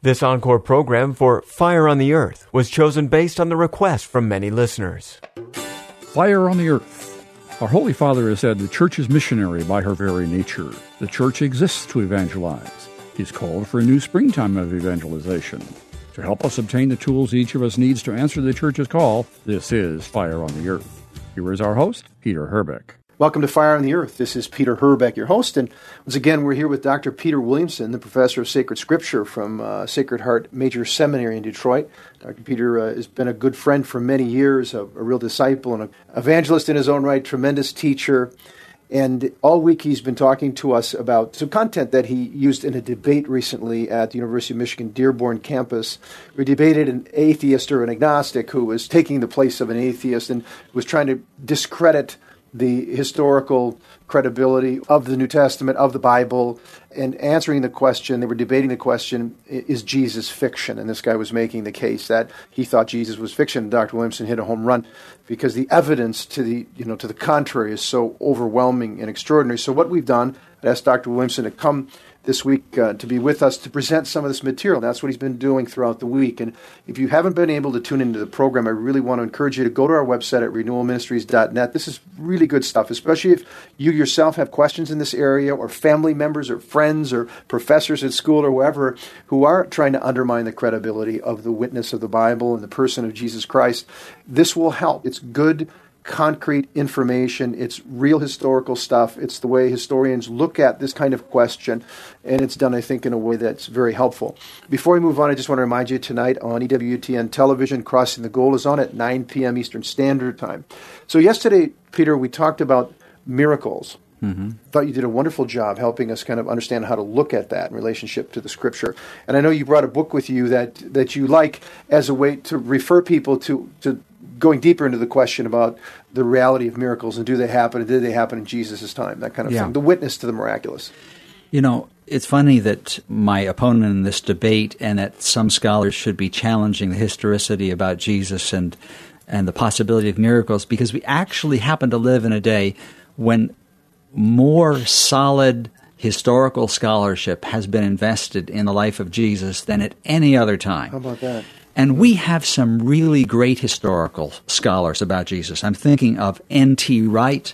This encore program for Fire on the Earth was chosen based on the request from many listeners. Fire on the Earth. Our Holy Father has said the Church is missionary by her very nature. The Church exists to evangelize. He's called for a new springtime of evangelization. To help us obtain the tools each of us needs to answer the Church's call, this is Fire on the Earth. Here is our host, Peter Herbeck. Welcome to Fire on the Earth. This is Peter Herbeck, your host, and once again we're here with Dr. Peter Williamson, the professor of sacred scripture from Sacred Heart Major Seminary in Detroit. Dr. Peter has been a good friend for many years, a real disciple and an evangelist in his own right, tremendous teacher. And all week he's been talking to us about some content that he used in a debate recently at the University of Michigan Dearborn campus. We debated an atheist or an agnostic who was taking the place of an atheist and was trying to discredit the historical credibility of the New Testament, of the Bible, and answering the question, they were debating the question, is Jesus fiction? And this guy was making the case that he thought Jesus was fiction. And Dr. Williamson hit a home run because the evidence to the contrary is so overwhelming and extraordinary. So what we've done, I asked Dr. Williamson to come this week to be with us to present some of this material. That's what he's been doing throughout the week. And if you haven't been able to tune into the program, I really want to encourage you to go to our website at renewalministries.net. This is really good stuff, especially if you yourself have questions in this area or family members or friends or professors at school or wherever who are trying to undermine the credibility of the witness of the Bible and the person of Jesus Christ. This will help. It's good, concrete information. It's real historical stuff. It's the way historians look at this kind of question, and it's done, I think, in a way that's very helpful. Before we move on, I just want to remind you tonight on EWTN television, Crossing the Goal is on at 9 p.m. Eastern Standard Time. So yesterday, Peter, we talked about miracles. Mm-hmm. Thought you did a wonderful job helping us kind of understand how to look at that in relationship to the Scripture. And I know you brought a book with you that you like as a way to refer people to going deeper into the question about the reality of miracles and do they happen and did they happen in Jesus' time, that kind of thing, the witness to the miraculous. You know, it's funny that my opponent in this debate and that some scholars should be challenging the historicity about Jesus and the possibility of miracles, because we actually happen to live in a day when more solid historical scholarship has been invested in the life of Jesus than at any other time. How about that? And we have some really great historical scholars about Jesus. I'm thinking of N.T. Wright,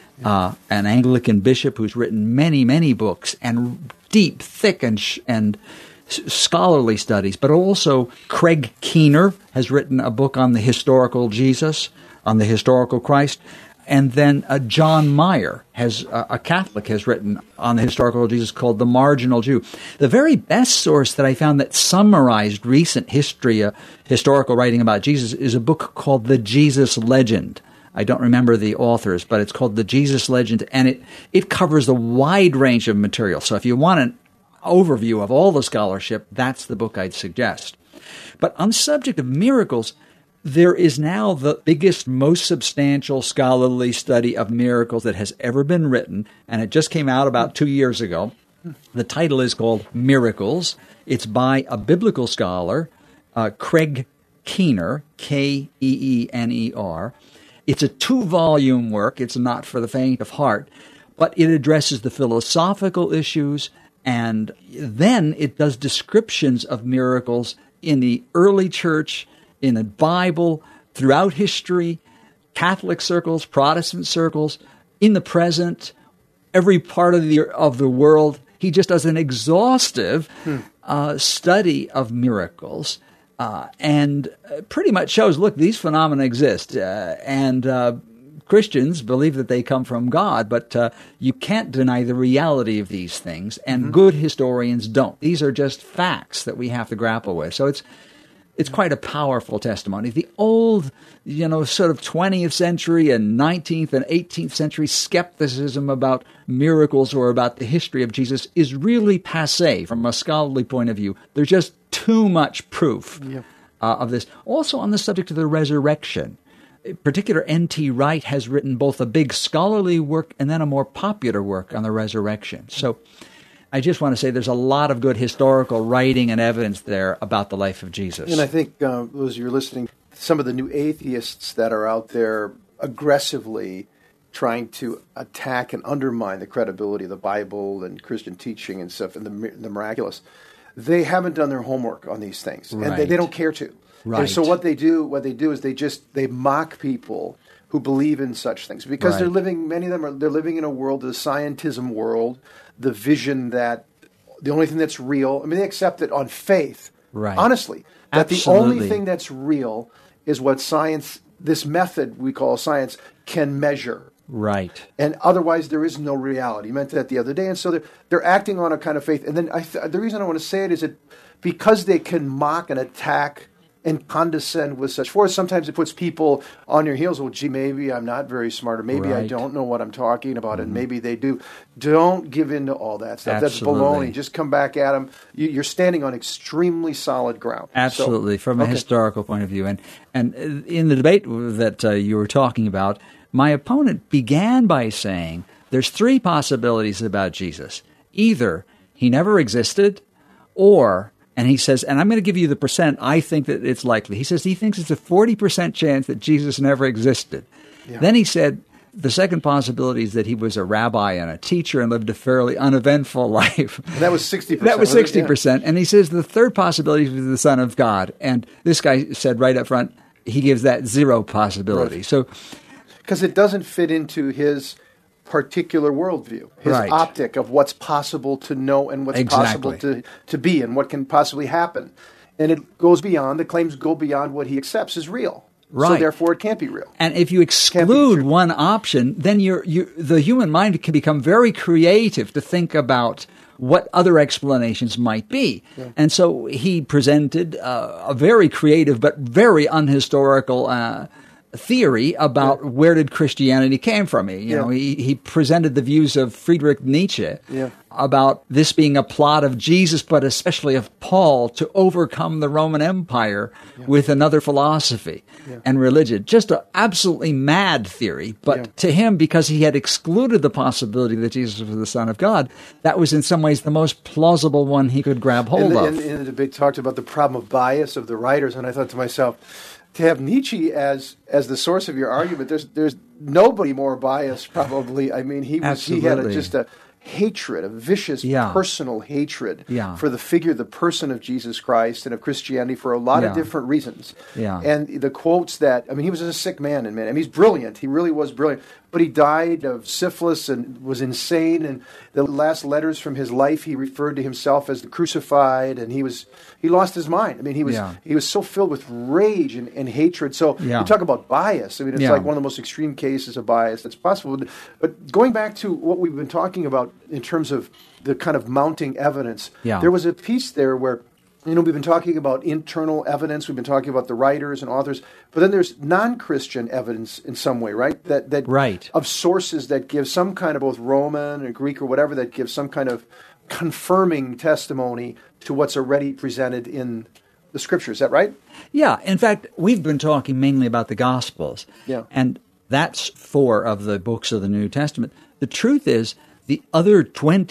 an Anglican bishop who's written many, many books and deep, thick, and scholarly studies. But also Craig Keener has written a book on the historical Jesus, on the historical Christ. And then John Meyer, a Catholic, has written on the historical Jesus called The Marginal Jew. The very best source that I found that summarized recent historical writing about Jesus is a book called The Jesus Legend. I don't remember the authors, but it's called The Jesus Legend, and it covers a wide range of material. So if you want an overview of all the scholarship, that's the book I'd suggest. But on the subject of miracles, there is now the biggest, most substantial scholarly study of miracles that has ever been written, and it just came out about 2 years ago. The title is called Miracles. It's by a biblical scholar, Craig Keener, Keener. It's a 2-volume work. It's not for the faint of heart, but it addresses the philosophical issues, and then it does descriptions of miracles in the early church, in the Bible, throughout history, Catholic circles, Protestant circles, in the present, every part of the world. He just does an exhaustive study of miracles and pretty much shows, look, these phenomena exist. And Christians believe that they come from God, but you can't deny the reality of these things, and good historians don't. These are just facts that we have to grapple with. So it's quite a powerful testimony. The old, sort of 20th century and 19th and 18th century skepticism about miracles or about the history of Jesus is really passé from a scholarly point of view. There's just too much proof of this. Also on the subject of the resurrection, in particular, N.T. Wright has written both a big scholarly work and then a more popular work on the resurrection. So I just want to say there's a lot of good historical writing and evidence there about the life of Jesus. And I think, as you're listening, some of the new atheists that are out there aggressively trying to attack and undermine the credibility of the Bible and Christian teaching and stuff and the miraculous, they haven't done their homework on these things, and Right. they don't care to. Right. And so what they do is they mock people who believe in such things, because Right. many of them they're living in a world, the scientism world, the vision that the only thing that's real, I mean, they accept it on faith, Right. honestly, that the Absolutely. only thing that's real is what science, this method we call science, can measure. Right. And otherwise, there is no reality. You meant that the other day. And so they're acting on a kind of faith. And then the reason I want to say it is that because they can mock and attack and condescend with such force, sometimes it puts people on your heels. Well, gee, maybe I'm not very smart, or maybe I Right. don't know what I'm talking about, and maybe they do. Don't give in to all that stuff. Absolutely. That's baloney. Just come back at them. You're standing on extremely solid ground. Absolutely, from a okay. historical point of view. And in the debate that you were talking about, my opponent began by saying there's three possibilities about Jesus. Either he never existed, or, and he says, and I'm going to give you the percent I think that it's likely. He says he thinks it's a 40% chance that Jesus never existed. Yeah. Then he said the second possibility is that he was a rabbi and a teacher and lived a fairly uneventful life. And that was 60%. That was wasn't it? 60%. And he says the third possibility is the Son of God. And this guy said right up front, he gives that zero possibility. Right. So, Because it doesn't fit into his particular worldview, his Right. optic of what's possible to know and what's Exactly. possible to be and what can possibly happen. And it goes beyond, the claims go beyond what he accepts as real. So Right. therefore it can't be real. and if you Can't be exclude true. one option, then the human mind can become very creative to think about what other explanations might be. And so he presented a very creative but very unhistorical theory about where did Christianity came from. You know, he presented the views of Friedrich Nietzsche about this being a plot of Jesus, but especially of Paul, to overcome the Roman Empire with another philosophy and religion. Just an absolutely mad theory. But to him, because he had excluded the possibility that Jesus was the Son of God, that was in some ways the most plausible one he could grab hold of. In the debate talked about the problem of bias of the writers, and I thought to myself, to have Nietzsche as the source of your argument, there's nobody more biased probably. I mean, he had Absolutely. just a hatred, a vicious personal hatred for the figure, the person of Jesus Christ and of Christianity for a lot of different reasons. And the quotes that, I mean, he was a sick man, and he's brilliant. He really was brilliant. But he died of syphilis and was insane. And the last letters from his life, he referred to himself as the crucified, and he lost his mind. I mean, he was so filled with rage and hatred. So you talk about bias. I mean, it's like one of the most extreme cases of bias that's possible. But going back to what we've been talking about in terms of the kind of mounting evidence, there was a piece there where, you know, we've been talking about internal evidence, we've been talking about the writers and authors, but then there's non-Christian evidence in some way, right? That of sources that give some kind of both Roman or Greek or whatever, that give some kind of confirming testimony to what's already presented in the Scriptures. Is that right? Yeah. In fact, we've been talking mainly about the Gospels. Yeah. And that's 4 of the books of the New Testament. The truth is, the other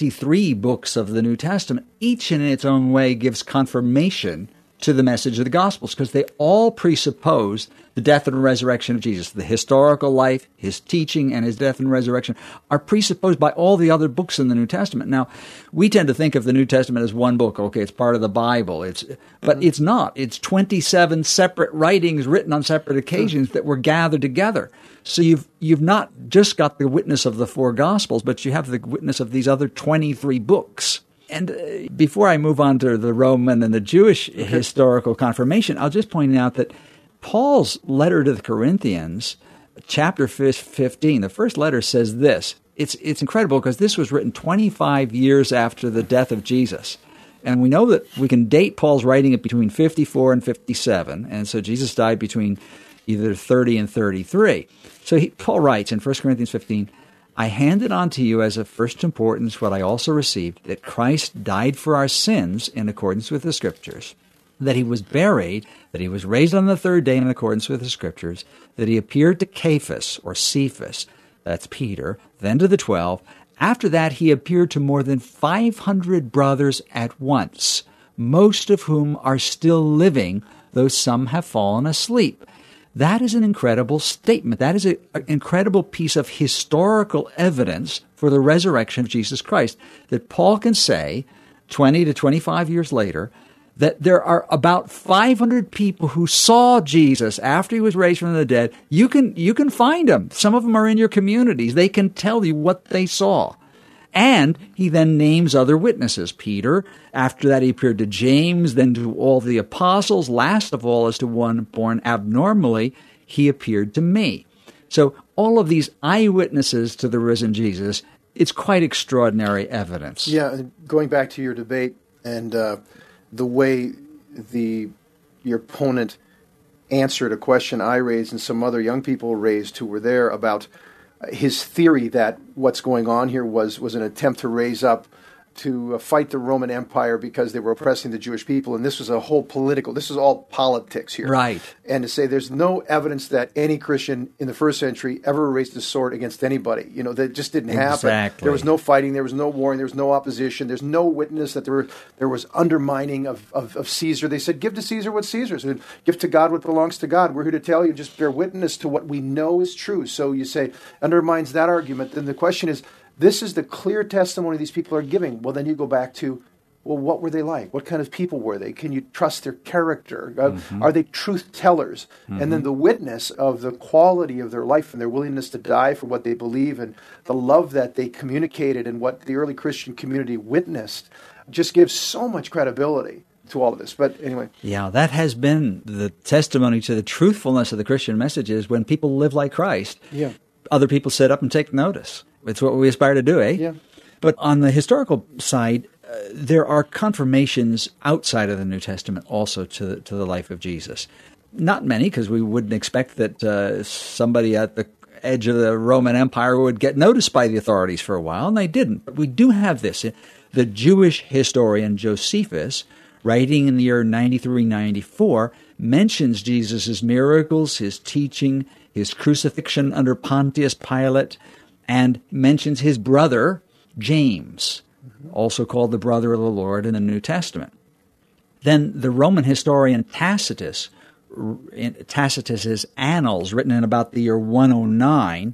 23 books of the New Testament, each in its own way gives confirmation to the message of the Gospels, because they all presuppose the death and resurrection of Jesus. The historical life, his teaching, and his death and resurrection are presupposed by all the other books in the New Testament. Now, we tend to think of the New Testament as one book. Okay, it's part of the Bible. But it's not. It's 27 separate writings written on separate occasions that were gathered together. So you've not just got the witness of the 4 Gospels, but you have the witness of these other 23 books. And before I move on to the Roman and the Jewish historical confirmation, I'll just point out that Paul's letter to the Corinthians, chapter 15, the first letter says this. It's incredible because this was written 25 years after the death of Jesus. And we know that we can date Paul's writing at between 54 and 57. And so Jesus died between either 30 and 33. So Paul writes in 1 Corinthians 15, I handed on to you as of first importance what I also received, that Christ died for our sins in accordance with the Scriptures, that he was buried, that he was raised on the 3rd day in accordance with the Scriptures, that he appeared to Cephas, or Cephas, that's Peter, then to the 12. After that, he appeared to more than 500 brothers at once, most of whom are still living, though some have fallen asleep. That is an incredible statement. That is an incredible piece of historical evidence for the resurrection of Jesus Christ, that Paul can say 20 to 25 years later, that there are about 500 people who saw Jesus after he was raised from the dead. You can find them. Some of them are in your communities. They can tell you what they saw. And he then names other witnesses. Peter, after that he appeared to James, then to all the apostles. Last of all, as to one born abnormally, he appeared to me. So all of these eyewitnesses to the risen Jesus, it's quite extraordinary evidence. Yeah, going back to your debate and the way your opponent answered a question I raised and some other young people raised who were there about his theory that what's going on here was an attempt to raise up to fight the Roman Empire because they were oppressing the Jewish people, and this was this is all politics here. Right. And to say there's no evidence that any Christian in the first century ever raised a sword against anybody, that just didn't happen. Exactly. There was no fighting, there was no warring, there was no opposition, there's no witness that there was undermining of Caesar. They said, give to Caesar what's Caesar's, and give to God what belongs to God. We're here to tell you, just bear witness to what we know is true. So you say, undermines that argument, then the question is, this is the clear testimony these people are giving. Well, then you go back to, well, what were they like? What kind of people were they? Can you trust their character? Are they truth tellers? And then the witness of the quality of their life and their willingness to die for what they believe and the love that they communicated and what the early Christian community witnessed just gives so much credibility to all of this. But anyway. Yeah, that has been the testimony to the truthfulness of the Christian message is when people live like Christ, other people sit up and take notice. It's what we aspire to do, eh? Yeah. But on the historical side, there are confirmations outside of the New Testament also to the life of Jesus. Not many, because we wouldn't expect that somebody at the edge of the Roman Empire would get noticed by the authorities for a while, and they didn't. But we do have this. The Jewish historian Josephus, writing in the year 93-94, mentions Jesus' miracles, his teaching, his crucifixion under Pontius Pilate, and mentions his brother, James, also called the brother of the Lord in the New Testament. Then the Roman historian Tacitus, in Tacitus's Annals, written in about the year 109,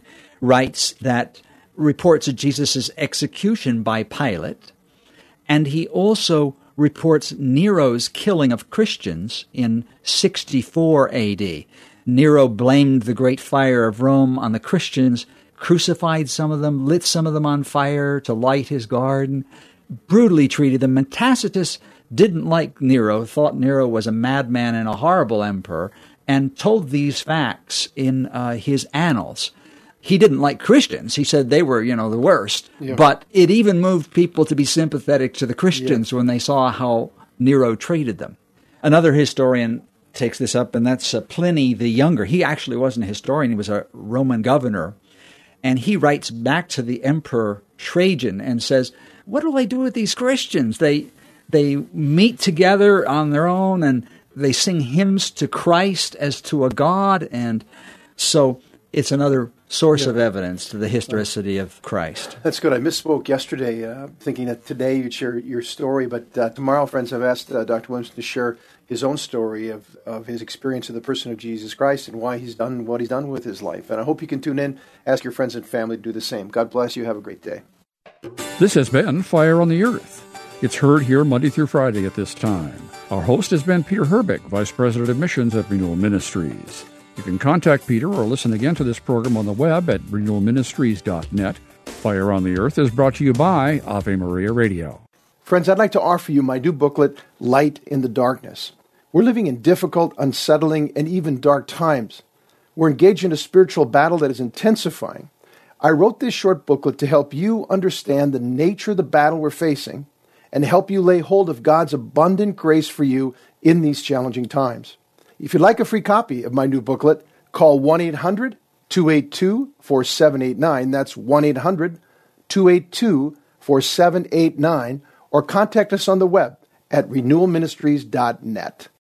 reports of Jesus' execution by Pilate, and he also reports Nero's killing of Christians in 64 AD. Nero blamed the Great Fire of Rome on the Christians, crucified some of them, lit some of them on fire to light his garden, brutally treated them. And Tacitus didn't like Nero, thought Nero was a madman and a horrible emperor, and told these facts in his Annals. He didn't like Christians. He said they were, the worst. Yeah. But it even moved people to be sympathetic to the Christians when they saw how Nero treated them. Another historian takes this up, and that's Pliny the Younger. He actually wasn't a historian. He was a Roman governor. And he writes back to the Emperor Trajan and says, what do they do with these Christians? They meet together on their own and they sing hymns to Christ as to a God. And so it's another source of evidence to the historicity of Christ. That's good. I misspoke yesterday, thinking that today you'd share your story. But tomorrow, friends, I've asked Dr. Williamson to share his own story of his experience of the person of Jesus Christ and why he's done what he's done with his life. And I hope you can tune in, ask your friends and family to do the same. God bless you. Have a great day. This has been Fire on the Earth. It's heard here Monday through Friday at this time. Our host has been Peter Herbeck, Vice President of Missions at Renewal Ministries. You can contact Peter or listen again to this program on the web at renewalministries.net. Fire on the Earth is brought to you by Ave Maria Radio. Friends, I'd like to offer you my new booklet, Light in the Darkness. We're living in difficult, unsettling, and even dark times. We're engaged in a spiritual battle that is intensifying. I wrote this short booklet to help you understand the nature of the battle we're facing and help you lay hold of God's abundant grace for you in these challenging times. If you'd like a free copy of my new booklet, call 1-800-282-4789. That's 1-800-282-4789. Or contact us on the web at renewalministries.net.